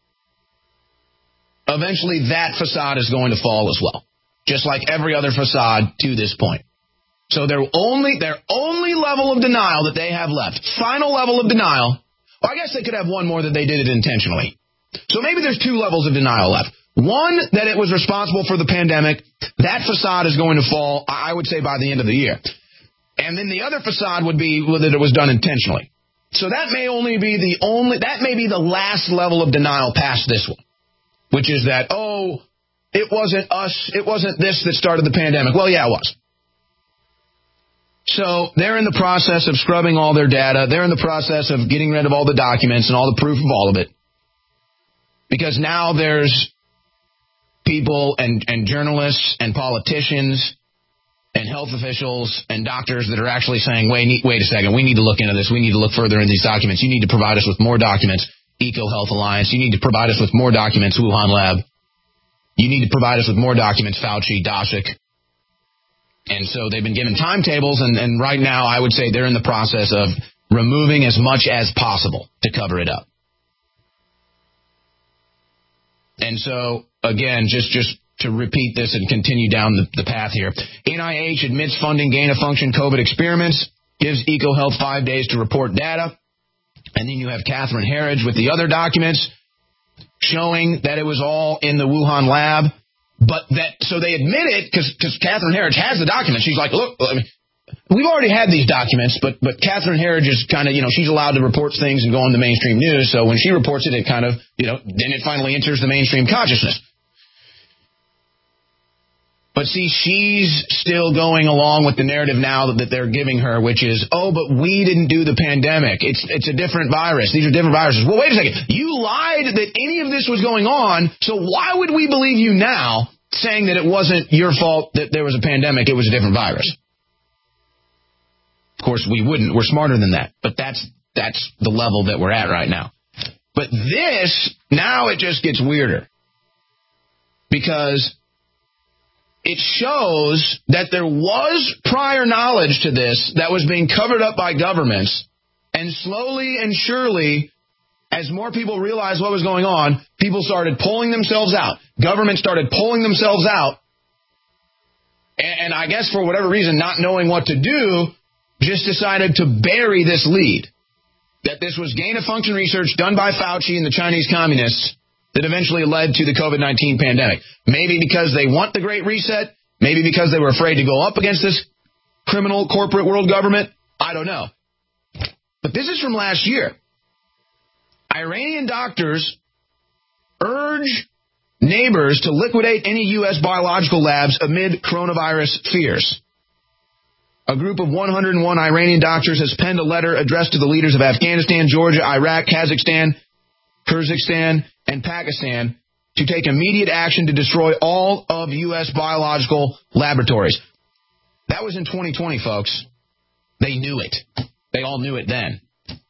eventually that facade is going to fall as well. Just like every other facade to this point. So their only, their only level of denial that they have left, final level of denial, or I guess they could have one more that they did it intentionally. So maybe there's two levels of denial left. One, that it was responsible for the pandemic. That facade is going to fall, I would say, by the end of the year. And then the other facade would be that it was done intentionally. So that may only be the only, that may be the last level of denial past this one, which is that, oh, it wasn't us, it wasn't this that started the pandemic. Well, yeah, it was. So they're in the process of scrubbing all their data. They're in the process of getting rid of all the documents and all the proof of all of it. Because now there's people and, and journalists and politicians and health officials and doctors that are actually saying, wait, wait a second, we need to look into this. We need to look further into these documents. You need to provide us with more documents, EcoHealth Alliance. You need to provide us with more documents, Wuhan Lab. you need to provide us with more documents, Fauci, Daszak. And so they've been given timetables, and, and right now I would say they're in the process of removing as much as possible to cover it up. And so, again, just, just to repeat this and continue down the, the path here, N I H admits funding gain-of-function COVID experiments, gives EcoHealth five days to report data, and then you have Catherine Herridge with the other documents showing that it was all in the Wuhan lab. But that, so they admit it because because Catherine Herridge has the documents. She's like, look, I mean, we've already had these documents, but but Catherine Herridge is kind of, you know, she's allowed to report things and go on the mainstream news. So when she reports it, it kind of, you know, then it finally enters the mainstream consciousness. But see, she's still going along with the narrative now that they're giving her, which is, oh, but we didn't do the pandemic. It's it's a different virus. These are different viruses. Well, wait a second. You lied that any of this was going on, so why would we believe you now saying that it wasn't your fault that there was a pandemic, it was a different virus? Of course, we wouldn't. We're smarter than that. But that's that's the level that we're at right now. But this, now it just gets weirder. Because it shows that there was prior knowledge to this that was being covered up by governments, and slowly and surely, as more people realized what was going on, people started pulling themselves out. Government started pulling themselves out, and, and I guess for whatever reason, not knowing what to do, just decided to bury this lead, that this was gain-of-function research done by Fauci and the Chinese communists that eventually led to the COVID nineteen pandemic. Maybe because they want the Great Reset. Maybe because they were afraid to go up against this criminal corporate world government. I don't know. But this is from last year. Iranian doctors urge neighbors to liquidate any U S biological labs amid coronavirus fears. A group of one hundred one Iranian doctors has penned a letter addressed to the leaders of Afghanistan, Georgia, Iraq, Kazakhstan, Kyrgyzstan, and Pakistan to take immediate action to destroy all of U S biological laboratories. That was in twenty twenty, folks. They knew it. They all knew it then.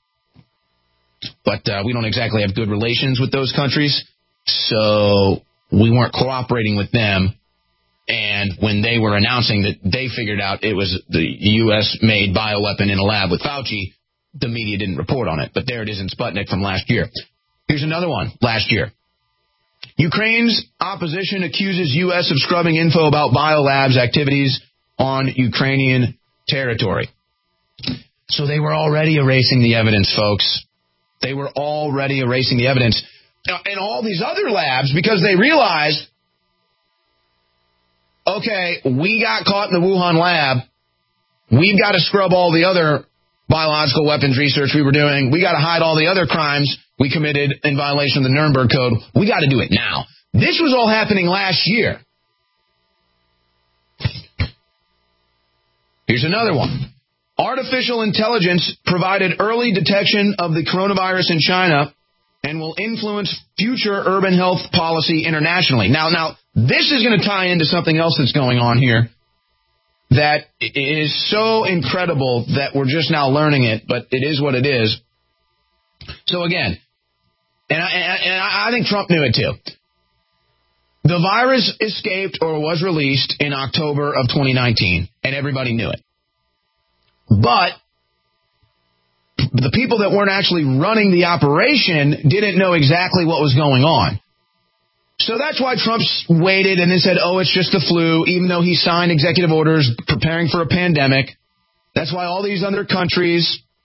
But uh, we don't exactly have good relations with those countries, so we weren't cooperating with them. And when they were announcing that they figured out it was the U S-made bioweapon in a lab with Fauci, the media didn't report on it. But there it is in Sputnik from last year. Here's another one last year. Ukraine's opposition accuses U S of scrubbing info about biolabs activities on Ukrainian territory. So they were already erasing the evidence, folks. They were already erasing the evidence. And all these other labs, because they realized, okay, we got caught in the Wuhan lab. We've got to scrub all the other biological weapons research we were doing. We got to hide all the other crimes we committed in violation of the Nuremberg Code. We got to do it now. This was all happening last year. Here's another one. Artificial intelligence provided early detection of the coronavirus in China and will influence future urban health policy internationally. Now, now this is going to tie into something else that's going on here that is so incredible that we're just now learning it, but it is what it is. So again, and I, and I think Trump knew it too. The virus escaped or was released in October of twenty nineteen, and everybody knew it. But the people that weren't actually running the operation didn't know exactly what was going on. So that's why Trump waited and then said, oh, it's just the flu, even though he signed executive orders preparing for a pandemic. That's why all these other countries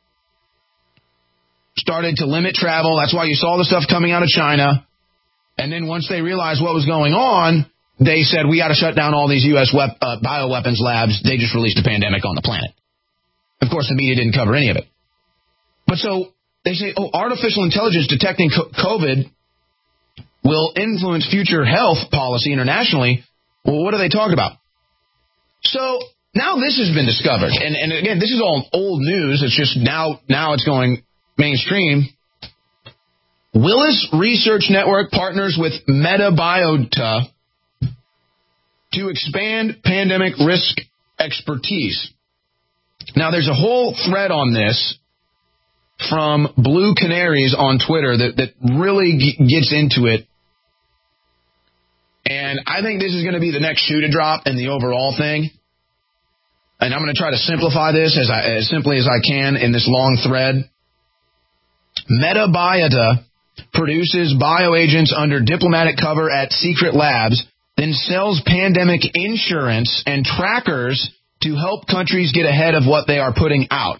started to limit travel. That's why you saw the stuff coming out of China. And then once they realized what was going on, they said, we got to shut down all these U S wep- uh, bioweapons labs. They just released a pandemic on the planet. Of course, the media didn't cover any of it. But so they say, oh, artificial intelligence detecting COVID will influence future health policy internationally. Well, what are they talking about? So now this has been discovered. And, and again, this is all old news. It's just now, now it's going mainstream. Willis Research Network partners with MetaBiota to expand pandemic risk expertise. Now, there's a whole thread on this from Blue Canaries on Twitter that, that really g- gets into it. And I think this is going to be the next shoe to drop in the overall thing. And I'm going to try to simplify this as, I, as simply as I can in this long thread. Metabiota produces bioagents under diplomatic cover at secret labs, then sells pandemic insurance and trackers to help countries get ahead of what they are putting out.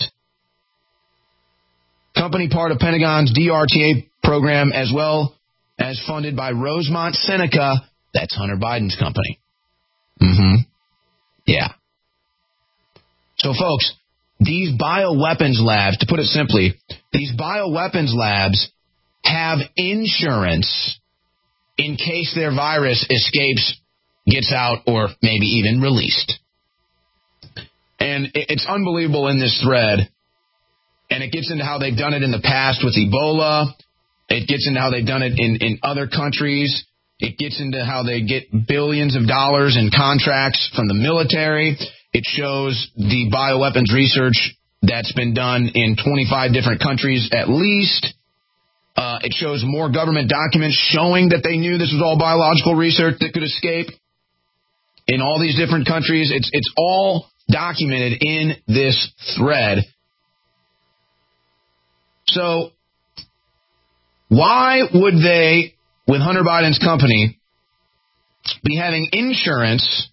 Company part of Pentagon's D R T A program, as well as funded by Rosemont Seneca. That's Hunter Biden's company. Mm-hmm. Yeah. So, folks, these bioweapons labs, to put it simply, these bioweapons labs have insurance in case their virus escapes, gets out, or maybe even released. And it's unbelievable in this thread. And it gets into how they've done it in the past with Ebola. It gets into how they've done it in, in other countries. It gets into how they get billions of dollars in contracts from the military. It shows the bioweapons research that's been done in twenty-five different countries at least. Uh, it shows more government documents showing that they knew this was all biological research that could escape in all these different countries. It's it's all documented in this thread. So why would they, with Hunter Biden's company, be having insurance?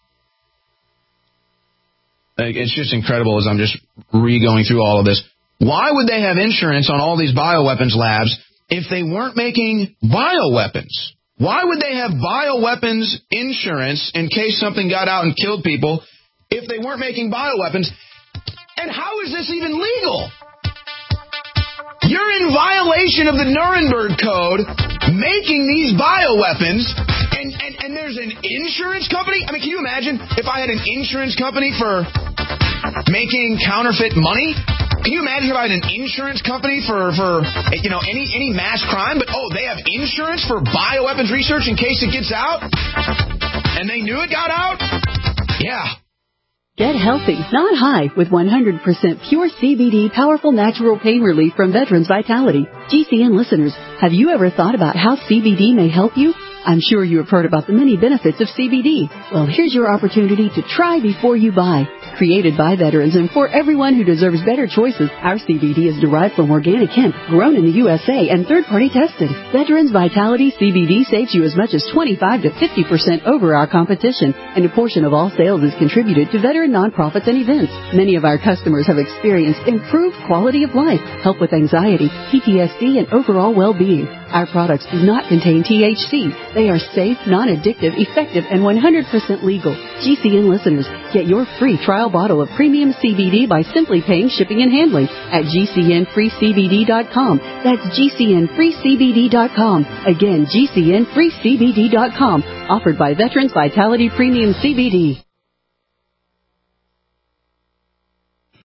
It's just incredible as I'm just re-going through all of this. Why would they have insurance on all these bioweapons labs if they weren't making bioweapons? Why would they have bioweapons insurance in case something got out and killed people if they weren't making bioweapons? And how is this even legal? You're in violation of the Nuremberg Code making these bioweapons, and, and, and there's an insurance company? I mean, can you imagine if I had an insurance company for making counterfeit money? Can you imagine if I had an insurance company for, for you know, any, any mass crime? But, oh, they have insurance for bioweapons research in case it gets out? And they knew it got out? Yeah. Get healthy, not high, with one hundred percent pure C B D powerful natural pain relief from Veterans Vitality. G C N listeners, have you ever thought about how C B D may help you? I'm sure you have heard about the many benefits of C B D. Well, here's your opportunity to try before you buy. Created by veterans and for everyone who deserves better choices, our C B D is derived from organic hemp, grown in the U S A and third-party tested. Veterans Vitality C B D saves you as much as twenty-five to fifty percent over our competition, and a portion of all sales is contributed to veteran nonprofits and events. Many of our customers have experienced improved quality of life, help with anxiety, P T S D, and overall well-being. Our products do not contain T H C. They are safe, non-addictive, effective, and one hundred percent legal. G C N listeners, get your free trial bottle of premium C B D by simply paying shipping and handling at G C N free C B D dot com. That's G C N free C B D dot com. Again, G C N free C B D dot com. Offered by Veterans Vitality Premium C B D.